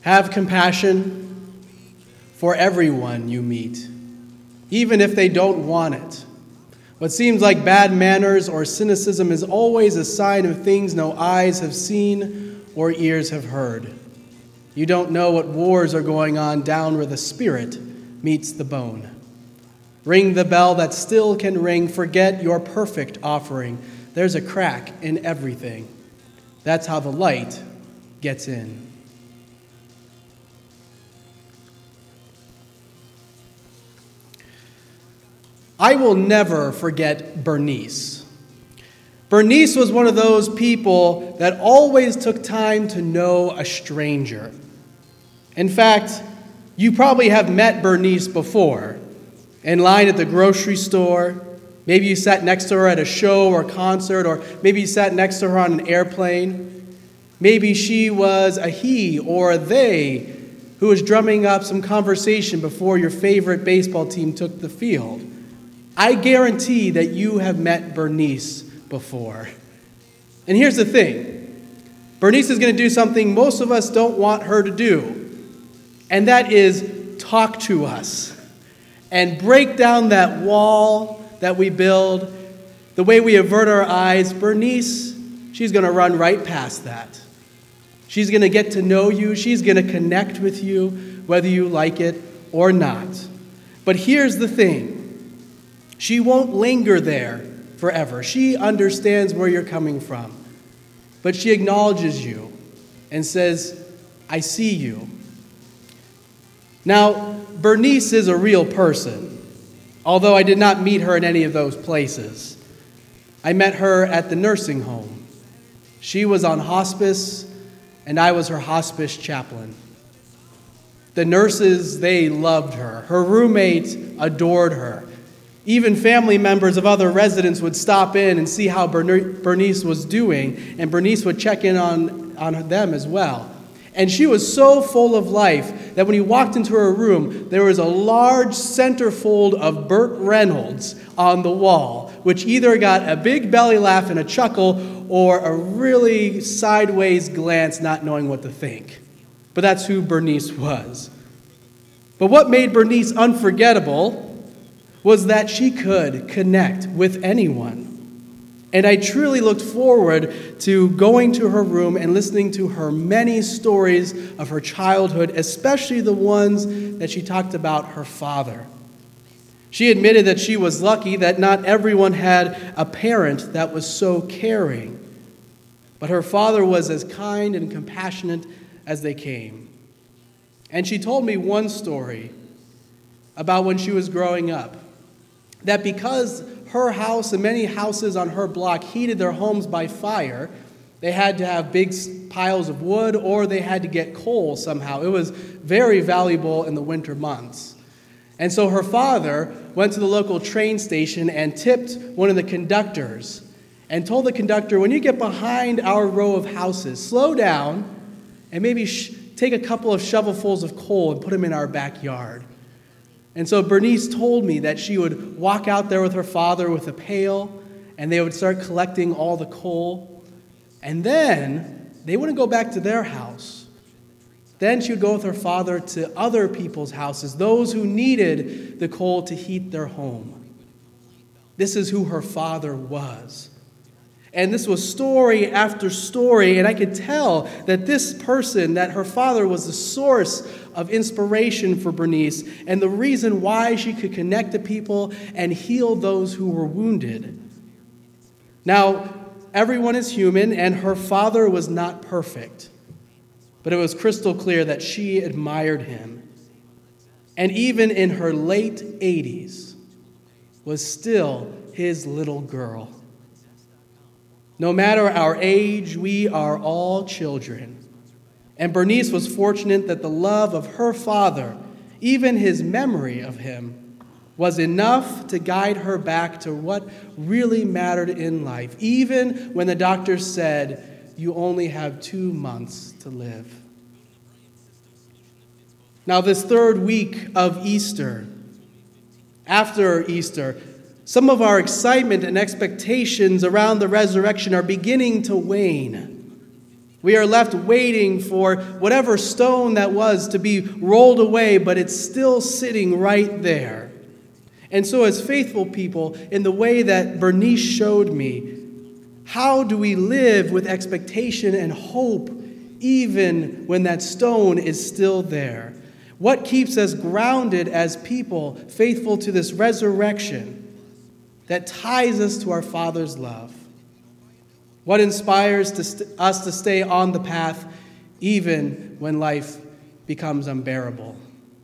Have compassion for everyone you meet, even if they don't want it. What seems like bad manners or cynicism is always a sign of things no eyes have seen or ears have heard. You don't know what wars are going on down where the spirit meets the bone. Ring the bell that still can ring. Forget your perfect offering. There's a crack in everything. That's how the light gets in. I will never forget Bernice. Bernice was one of those people that always took time to know a stranger. In fact, you probably have met Bernice before, in line at the grocery store. Maybe you sat next to her at a show or concert, or maybe you sat next to her on an airplane. Maybe she was a he or a they who was drumming up some conversation before your favorite baseball team took the field. I guarantee that you have met Bernice before. And here's the thing. Bernice is going to do something most of us don't want her to do, and that is talk to us and break down that wall that we build, the way we avert our eyes. Bernice, she's going to run right past that. She's going to get to know you. She's going to connect with you, whether you like it or not. But here's the thing. She won't linger there forever. She understands where you're coming from. But she acknowledges you and says, I see you. Now, Bernice is a real person, although I did not meet her in any of those places. I met her at the nursing home. She was on hospice, and I was her hospice chaplain. The nurses, they loved her. Her roommate adored her. Even family members of other residents would stop in and see how Bernice was doing, and Bernice would check in on them as well. And she was so full of life that when you walked into her room, there was a large centerfold of Burt Reynolds on the wall, which either got a big belly laugh and a chuckle or a really sideways glance, not knowing what to think. But that's who Bernice was. But what made Bernice unforgettable was that she could connect with anyone. And I truly looked forward to going to her room and listening to her many stories of her childhood, especially the ones that she talked about her father. She admitted that she was lucky that not everyone had a parent that was so caring. But her father was as kind and compassionate as they came. And she told me one story about when she was growing up, that because her house and many houses on her block heated their homes by fire, they had to have big piles of wood or they had to get coal somehow. It was very valuable in the winter months. And so her father went to the local train station and tipped one of the conductors and told the conductor, when you get behind our row of houses, slow down and maybe take a couple of shovelfuls of coal and put them in our backyard. And so Bernice told me that she would walk out there with her father with a pail, and they would start collecting all the coal. And then they wouldn't go back to their house. Then she would go with her father to other people's houses, those who needed the coal to heat their home. This is who her father was. And this was story after story, and I could tell that this person, that her father, was the source of inspiration for Bernice and the reason why she could connect to people and heal those who were wounded. Now, everyone is human, and her father was not perfect, but it was crystal clear that she admired him. And even in her late 80s, was still his little girl. No matter our age, we are all children. And Bernice was fortunate that the love of her father, even his memory of him, was enough to guide her back to what really mattered in life, even when the doctor said, you only have 2 months to live. Now, this third week of Easter, after Easter, some of our excitement and expectations around the resurrection are beginning to wane. We are left waiting for whatever stone that was to be rolled away, but it's still sitting right there. And so as faithful people, in the way that Bernice showed me, how do we live with expectation and hope even when that stone is still there? What keeps us grounded as people, faithful to this resurrection that ties us to our Father's love? What inspires us to stay on the path even when life becomes unbearable?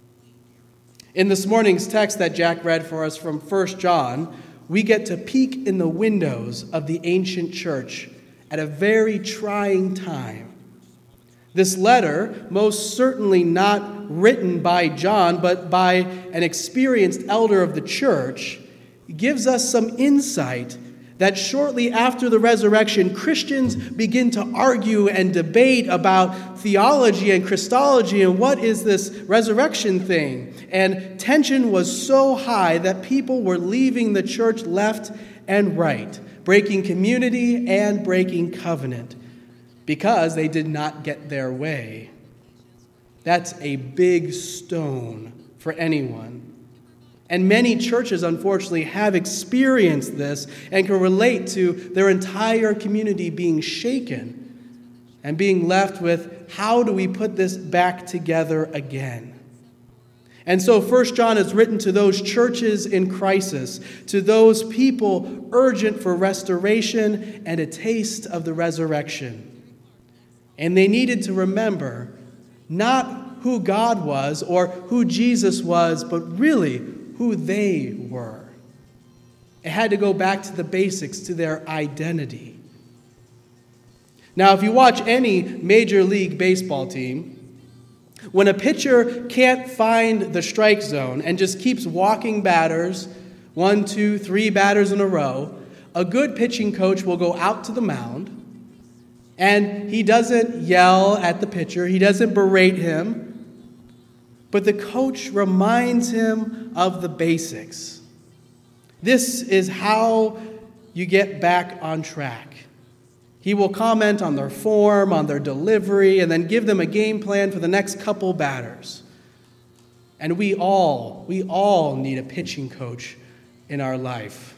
In this morning's text that Jack read for us from 1 John, we get to peek in the windows of the ancient church at a very trying time. This letter, most certainly not written by John, but by an experienced elder of the church, gives us some insight that shortly after the resurrection, Christians begin to argue and debate about theology and Christology and what is this resurrection thing. And tension was so high that people were leaving the church left and right, breaking community and breaking covenant because they did not get their way. That's a big stone for anyone. And many churches, unfortunately, have experienced this and can relate to their entire community being shaken and being left with, how do we put this back together again? And so 1 John is written to those churches in crisis, to those people urgent for restoration and a taste of the resurrection. And they needed to remember not who God was or who Jesus was, but really who they were. It had to go back to the basics, to their identity. Now, if you watch any Major League Baseball team, when a pitcher can't find the strike zone and just keeps walking batters, 1, 2, 3 batters in a row, a good pitching coach will go out to the mound, and he doesn't yell at the pitcher, he doesn't berate him, but the coach reminds him of the basics. This is how you get back on track. He will comment on their form, on their delivery, and then give them a game plan for the next couple batters. And we all need a pitching coach in our life.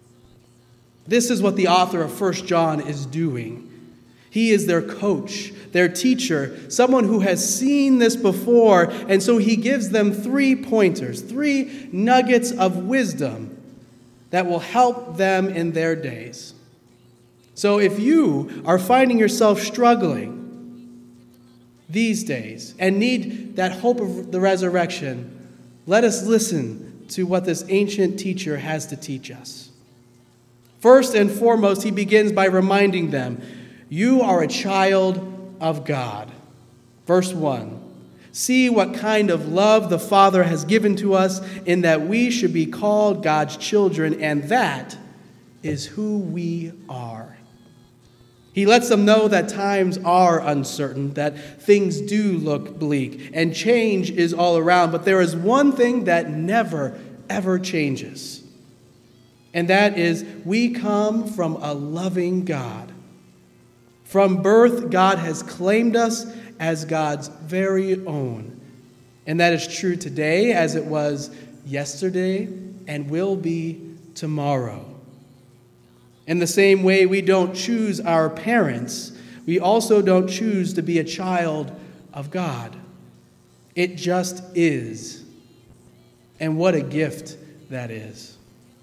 This is what the author of 1 John is doing. He is their coach, their teacher, someone who has seen this before, and so he gives them 3 pointers, 3 nuggets of wisdom that will help them in their days. So if you are finding yourself struggling these days and need that hope of the resurrection, let us listen to what this ancient teacher has to teach us. First and foremost, he begins by reminding them, you are a child of God. Verse 1, see what kind of love the Father has given to us in that we should be called God's children, and that is who we are. He lets them know that times are uncertain, that things do look bleak, and change is all around. But there is one thing that never, ever changes. And that is, we come from a loving God. From birth, God has claimed us as God's very own. And that is true today as it was yesterday and will be tomorrow. In the same way we don't choose our parents, we also don't choose to be a child of God. It just is. And what a gift that is.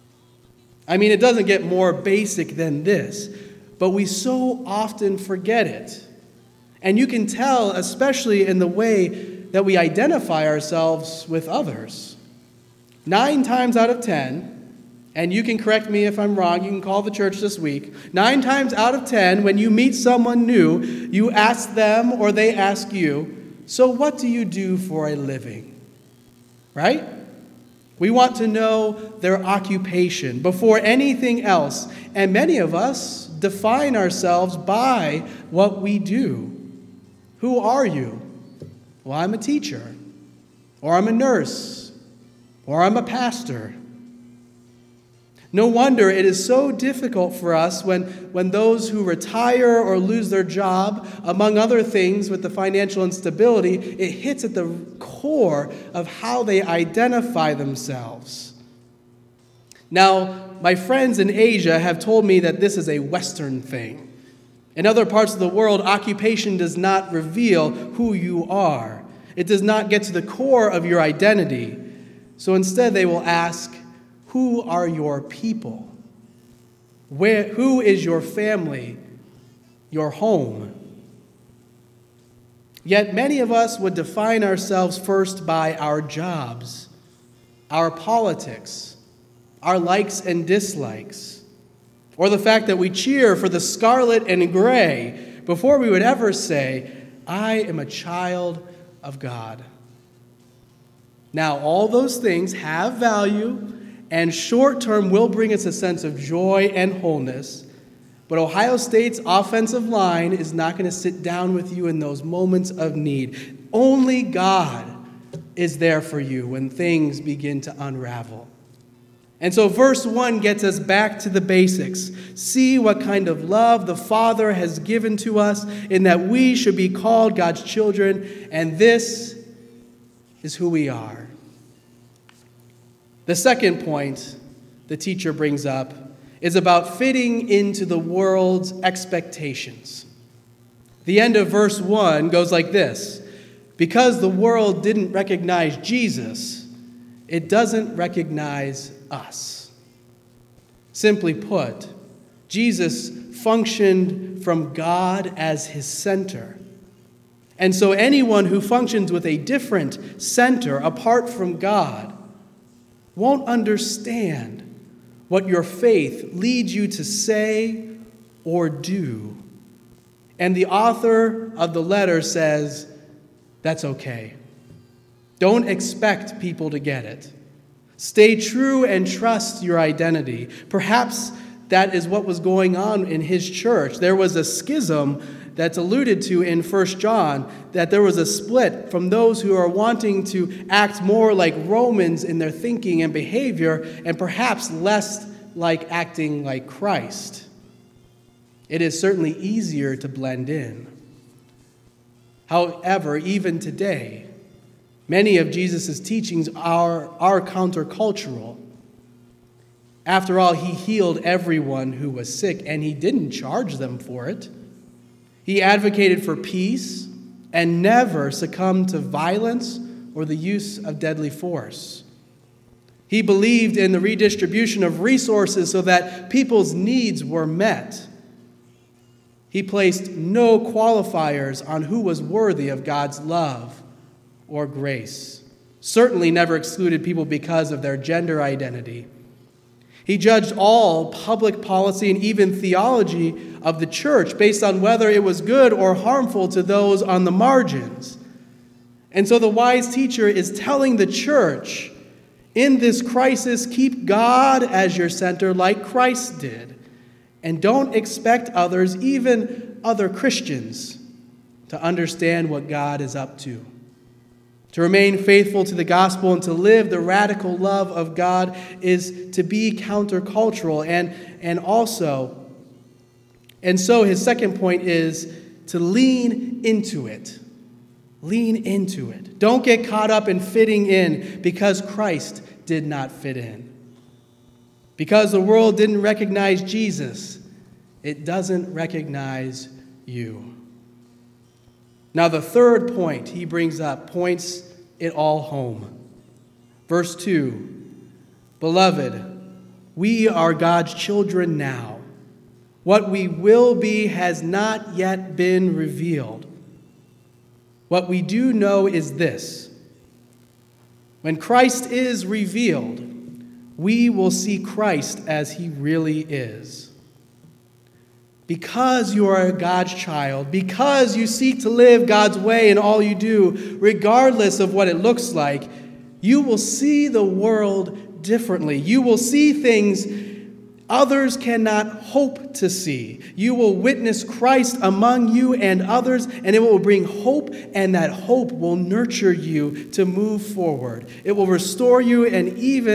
I mean, it doesn't get more basic than this, but we so often forget it. And you can tell, especially in the way that we identify ourselves with others. 9 times out of 10, and you can correct me if I'm wrong, you can call the church this week. 9 times out of 10, when you meet someone new, you ask them or they ask you, so what do you do for a living? Right? We want to know their occupation before anything else. And many of us define ourselves by what we do. Who are you? Well, I'm a teacher, or I'm a nurse, or I'm a pastor. No wonder it is so difficult for us when those who retire or lose their job, among other things with the financial instability, it hits at the core of how they identify themselves. Now, my friends in Asia have told me that this is a Western thing. In other parts of the world, occupation does not reveal who you are. It does not get to the core of your identity. So instead, they will ask, who are your people? Who is your family, your home? Yet many of us would define ourselves first by our jobs, our politics, our likes and dislikes, or the fact that we cheer for the scarlet and gray before we would ever say, I am a child of God. Now, all those things have value, and short-term will bring us a sense of joy and wholeness. But Ohio State's offensive line is not going to sit down with you in those moments of need. Only God is there for you when things begin to unravel. And so verse 1 gets us back to the basics. See what kind of love the Father has given to us in that we should be called God's children, and this is who we are. The second point the teacher brings up is about fitting into the world's expectations. The end of verse 1 goes like this: because the world didn't recognize Jesus, it doesn't recognize us. Simply put, Jesus functioned from God as his center. And so anyone who functions with a different center apart from God won't understand what your faith leads you to say or do. And the author of the letter says, that's okay. Don't expect people to get it. Stay true and trust your identity. Perhaps that is what was going on in his church. There was a schism that's alluded to in 1 John, that there was a split from those who are wanting to act more like Romans in their thinking and behavior, and perhaps less like acting like Christ. It is certainly easier to blend in. However, even today, many of Jesus' teachings are countercultural. After all, he healed everyone who was sick, and he didn't charge them for it. He advocated for peace and never succumbed to violence or the use of deadly force. He believed in the redistribution of resources so that people's needs were met. He placed no qualifiers on who was worthy of God's love or grace. Certainly never excluded people because of their gender identity. He judged all public policy and even theology of the church based on whether it was good or harmful to those on the margins. And so the wise teacher is telling the church, in this crisis, keep God as your center like Christ did. And don't expect others, even other Christians, to understand what God is up to. To remain faithful to the gospel and to live the radical love of God is to be countercultural. And so his second point is to lean into it. Lean into it. Don't get caught up in fitting in because Christ did not fit in. Because the world didn't recognize Jesus, it doesn't recognize you. Now, the third point he brings up points it all home. Verse 2, Beloved, we are God's children now. What we will be has not yet been revealed. What we do know is this: when Christ is revealed, we will see Christ as he really is. Because you are God's child, because you seek to live God's way in all you do, regardless of what it looks like, you will see the world differently. You will see things others cannot hope to see. You will witness Christ among you and others, and it will bring hope, and that hope will nurture you to move forward. It will restore you and even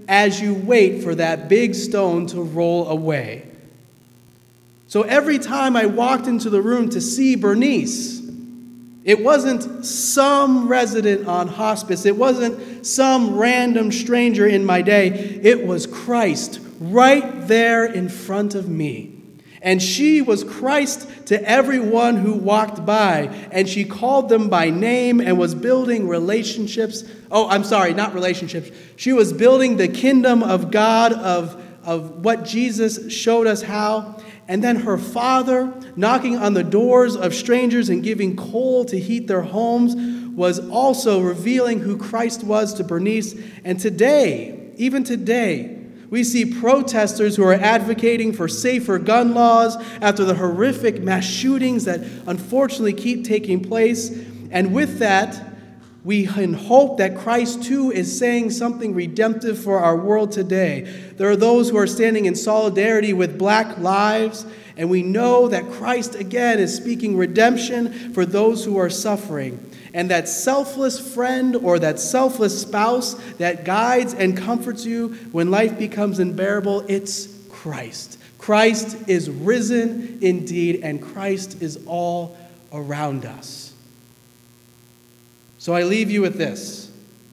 as you wait for that big stone to roll away. So every time I walked into the room to see Bernice, it wasn't some resident on hospice. It wasn't some random stranger in my day. It was Christ right there in front of me. And she was Christ to everyone who walked by. And she called them by name and was building relationships. Oh, I'm sorry, not relationships. She was building the kingdom of God, of what Jesus showed us how. And then her father, knocking on the doors of strangers and giving coal to heat their homes, was also revealing who Christ was to Bernice. And today, even today, we see protesters who are advocating for safer gun laws after the horrific mass shootings that unfortunately keep taking place. And with that, we can hope that Christ, too, is saying something redemptive for our world today. There are those who are standing in solidarity with Black lives, and we know that Christ, again, is speaking redemption for those who are suffering. And that selfless friend or that selfless spouse that guides and comforts you when life becomes unbearable, it's Christ. Christ is risen indeed, and Christ is all around us. So I leave you with this.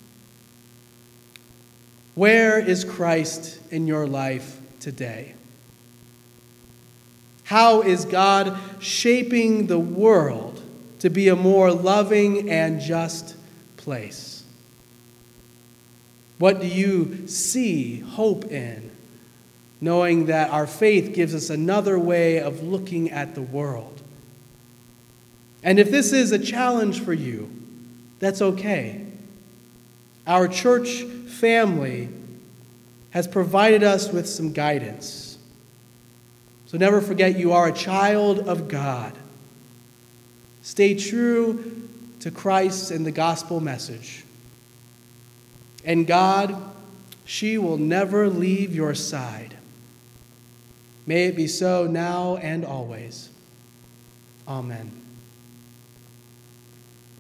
Where is Christ in your life today? How is God shaping the world to be a more loving and just place? What do you see hope in, knowing that our faith gives us another way of looking at the world? And if this is a challenge for you, that's okay. Our church family has provided us with some guidance. So never forget you are a child of God. Stay true to Christ and the gospel message. And God, she will never leave your side. May it be so now and always. Amen.